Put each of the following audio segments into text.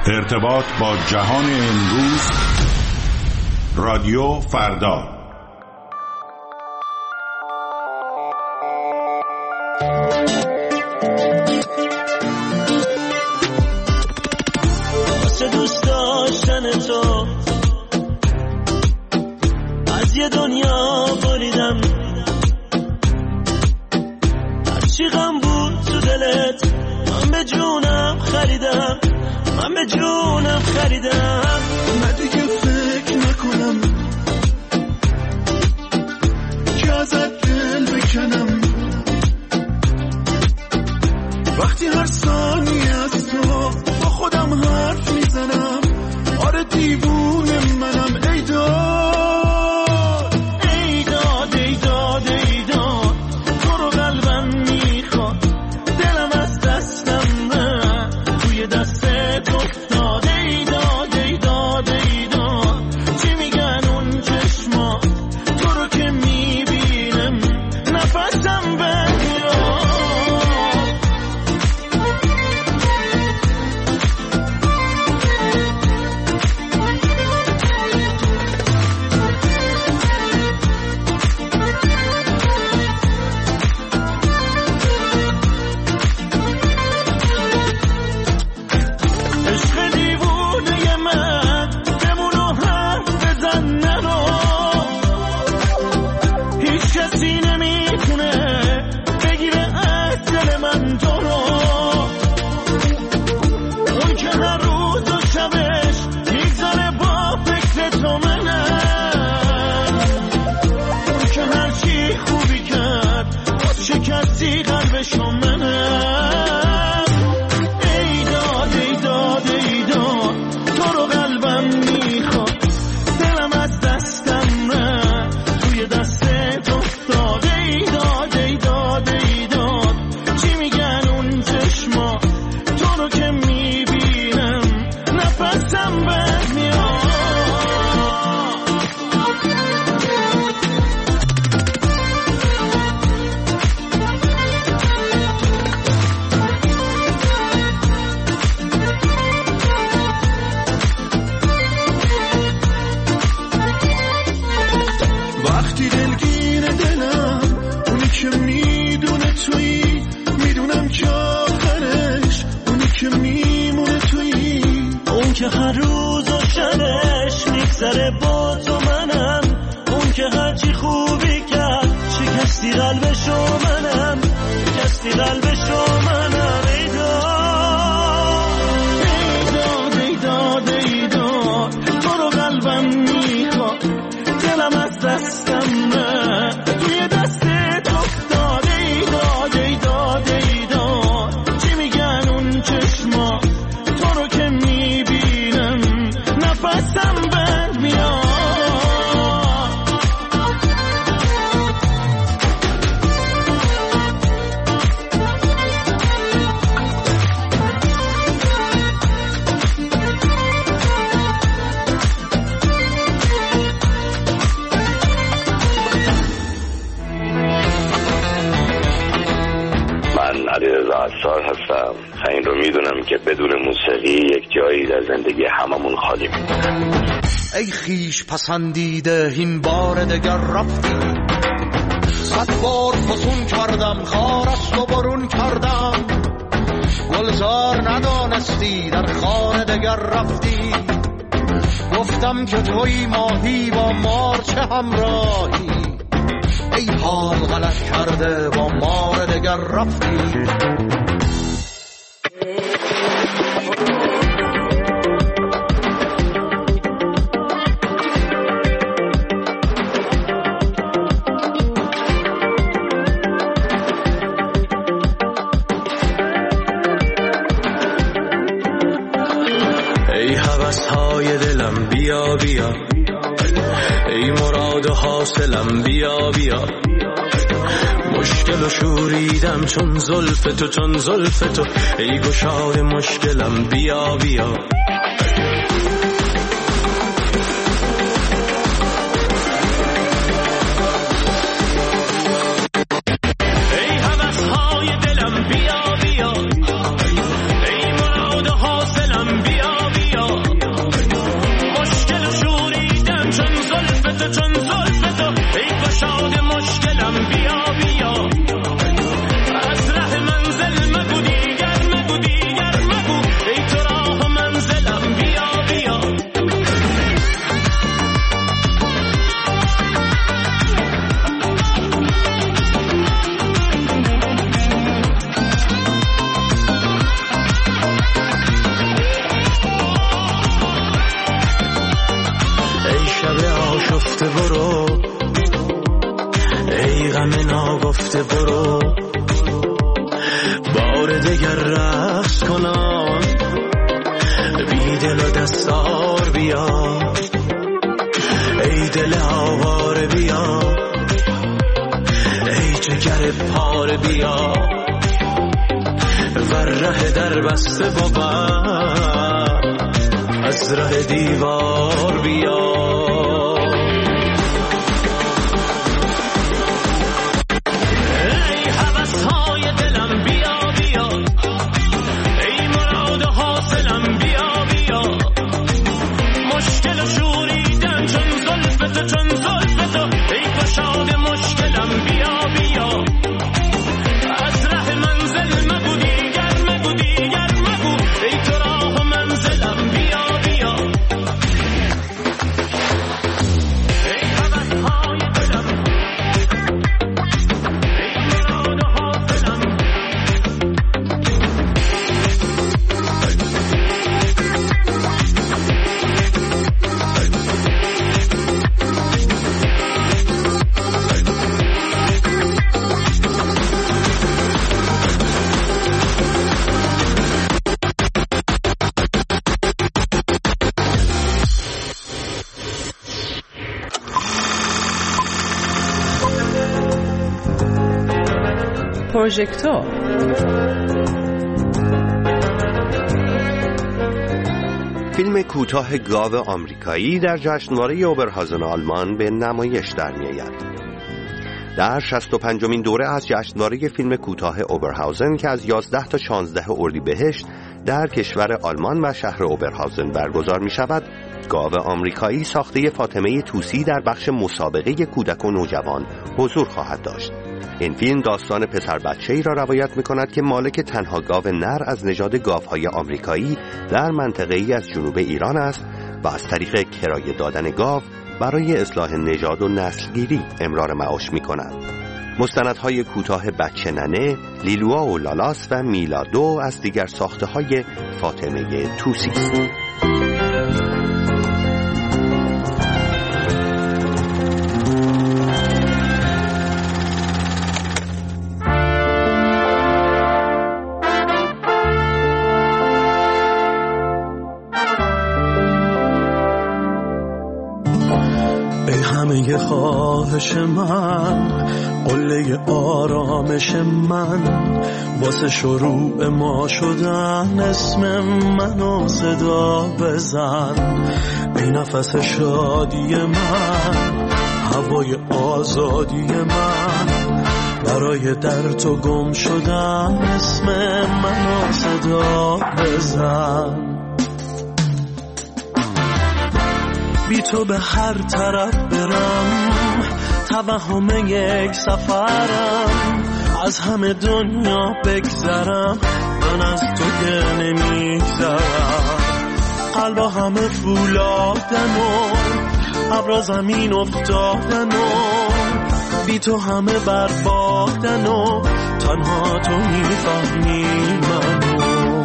ارتباط با جهان امروز، رادیو فردا. واسه دوست داشتن تو از یه دنیا بریدم، هرچی غم بود تو دلت من به جونم خریدم، من به جونم خریدم. من دیگه فکر نکنم که ازت دل بکنم، وقتی هر ثانیه از تو با خودم حرف میزنم. آره دیوونه منم. ای داد ای داد ای داد ای داد، تو رو قلبم میخواد، دلم از دستم نه توی دستت افتاد. ای داد ای داد ای داد، چی میگن اون چشما، تو رو که میبینم نفسم بمیاد. این رو میدونم که بدون موسیقی یک جایی در زندگی هممون خالی میمونه. ای خیش پسندیده این بار دگر رفتی، 100 بار فسون کردم خارست و برون کردم، گلزار ندانستی در خانه دگر رفتی، گفتم که توی ماهی با مار چه همراهی، ای حال غلط کرده با مار دگر رفتی. بیا بیا ای مراد و حاصلم، بیا بیا مشکل و شوریدم چون زلف تو، چون زلف تو ای گشاد مشکلم، بیا بیا ای مراد و حاصلم، بیا بیا گل دستار بیا، ای دل آواره بیا، ای جگر پاره بیا، ور ره در بسته بود از ره دیوار بیا. پروژکتور فیلم کوتاه گاو آمریکایی در جشنواره اوبرهازن آلمان به نمایش در می‌آید. در 65مین دوره از جشنواره فیلم کوتاه اوبرهازن که از 11 تا 16 اردیبهشت در کشور آلمان و شهر اوبرهازن برگزار می‌شود، گاو آمریکایی ساخته فاطمه طوسی در بخش مسابقه کودک و نوجوان حضور خواهد داشت. این فیلم داستان پسر بچه‌ای را روایت می‌کند که مالک تنها گاو نر از نژاد گاوهای آمریکایی در منطقه‌ای از جنوب ایران است و از طریق کرایه دادن گاو برای اصلاح نژاد و نسلگیری امرار معاش می‌کند. مستندهای کوتاه بچه ننه، لیلوا و لالاس و میلادو از دیگر ساخته‌های فاطمه طوسی است. همه خواهش من، قله آرامش من، واسه شروع ما شدن اسم منو صدا بزن. ای نفس شادی من، هوای آزادی من، برای در تو گم شدن اسم منو صدا بزن. بی تو به هر طرف برم، توهم یک سفرم، از همه دنیا بگذرم، من از تو که نمیگذرم. قلبا همه فولادن و ابرا زمین افتادن و بی تو همه بربادن و تنها تو میفهمی منو.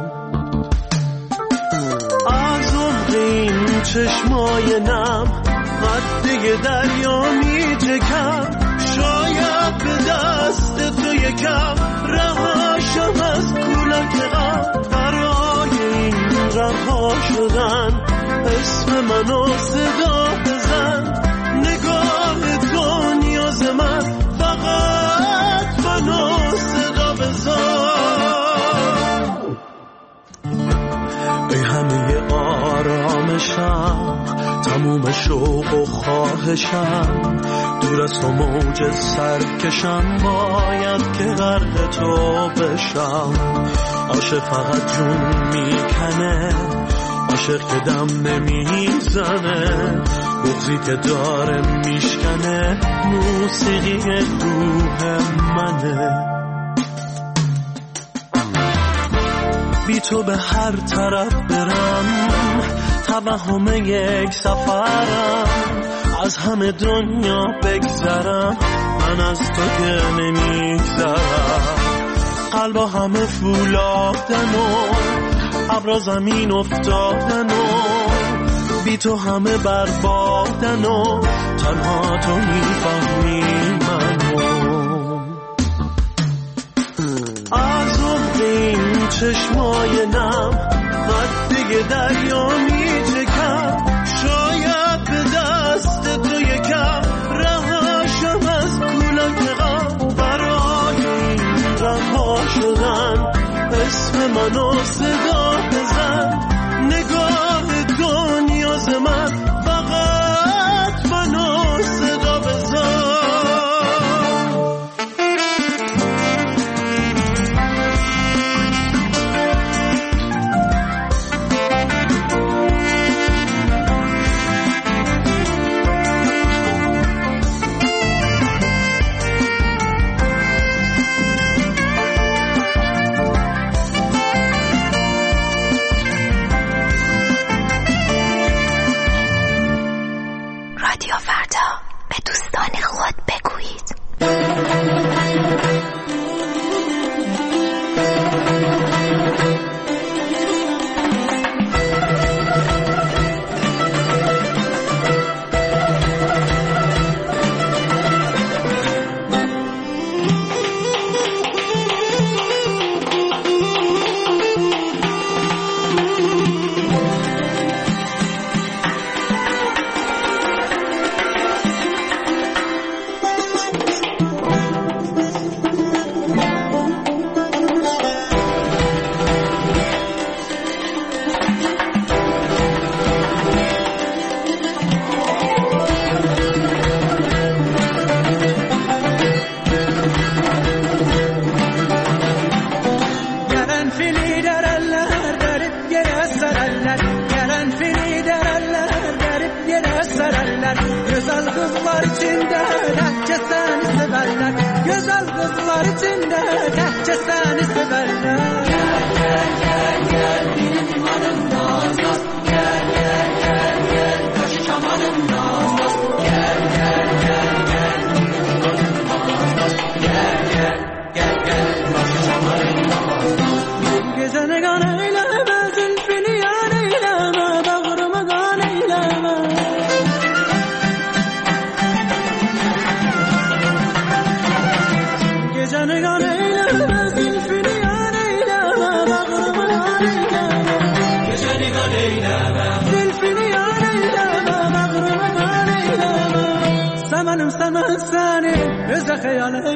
از این چشمای نم قده دریا می جکم، شاید به دست تو یکم رهاشم از کولک غم. برای این رها شدن اسم منو صدا بزن. نگاه تو نیاز من، فقط منو صدا بزن. ای همه آرامشم، تموم شوق و خواهشم، دور از تو موج سرکشم، باید که غرق تو بشم. عاشق فقط جون میکنه، عاشق که دم نمیزنه، بغضی که داره میشکنه، موسیقی روح منه. بی تو به هر طرف برم، توهم یک سفرم، از همه دنیا بگذرم، من از تو که نمیگذرم. قلبا همه فولادن و ابرا زمین افتادن و بی تو همه بربادن و تنها تو میفهمی منو. از این چشمای نم قده روی دریا میچکم، شاید به دست تو یکم رهاشم از کولنگ‌ها. برای این رها شدن اسم منو صدا بزن، نگاه دنیا ز من فقط منو صدا بزن. رادیو فردا، به دوستان خود بگویید.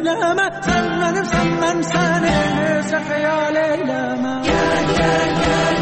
خیال ایلمه